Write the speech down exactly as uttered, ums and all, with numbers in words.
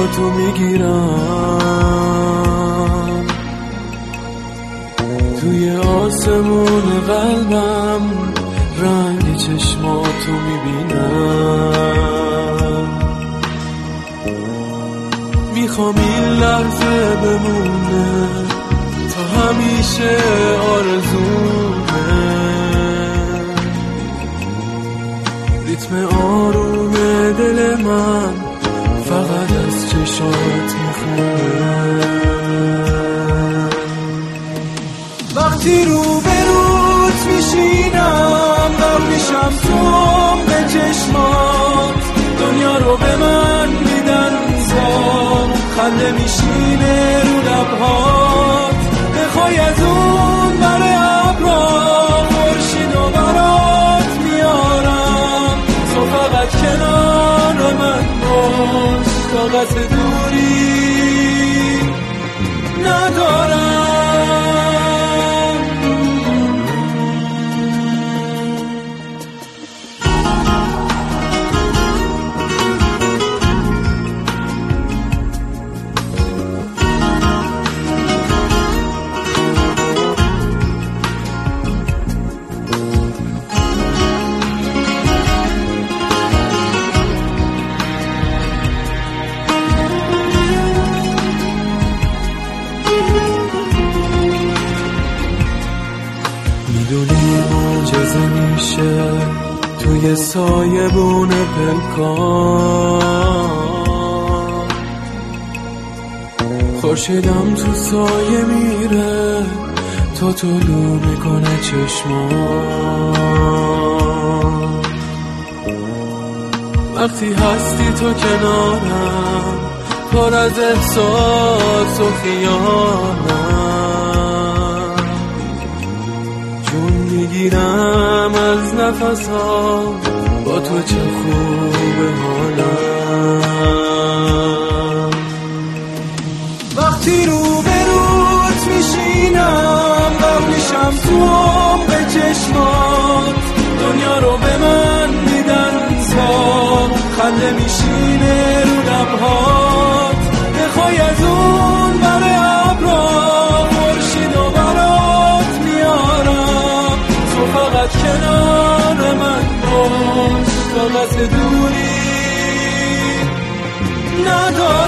چشماتو میگیرم، توی آسمون قلبم رنگ چشماتو میبینم. میخوام این لحظه بمونه تا همیشه آرزومه، ریتم آروم دل من فقط از چشات میخونه. وقتی رو به روت میشینم غرق میشم تو به چشمات، دنیا رو به من میدن زار، خنده میشینه رو لبهات. بخوای از اون بر ابرا خورشید و برات میارم، تو فقط کنار من باش، طاقت دوری ندارم. میدونی معجزه میشه توی سایبون پلکان، خورشیدم تو سایه میره تا طلوع میکنه چشمان. وقتی هستی تو کنارم پر از احساس و خیالم، جون میگیرم از نفس‌ها، با تو چه خوبه حالم. وقتی رو به روت میشینم غرق میشم تو به چشمات، دنیا رو به من میدن زار، خنده میشینه رو لبهات. بخوای از اون بر ابرا خورشید و برات میارم، تو فقط کنار من باش، طاقت دوری ندارم.